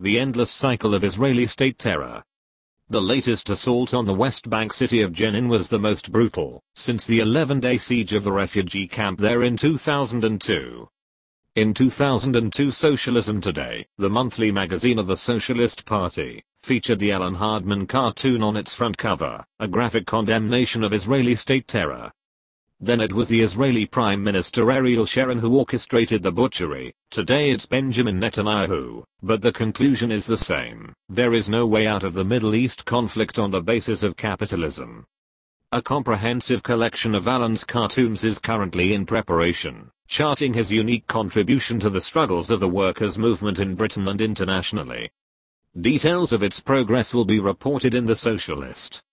the endless cycle of Israeli state terror. The latest assault on the West Bank city of Jenin was the most brutal since the 11-day siege of the refugee camp there in 2002. In 2002, Socialism Today, the monthly magazine of the Socialist Party, featured the Alan Hardman cartoon on its front cover, a graphic condemnation of Israeli state terror. Then it was the Israeli Prime Minister Ariel Sharon who orchestrated the butchery. Today it's Benjamin Netanyahu, but the conclusion is the same. There is no way out of the Middle East conflict on the basis of capitalism. A comprehensive collection of Alan's cartoons is currently in preparation, charting his unique contribution to the struggles of the workers' movement in Britain and internationally. Details of its progress will be reported in The Socialist.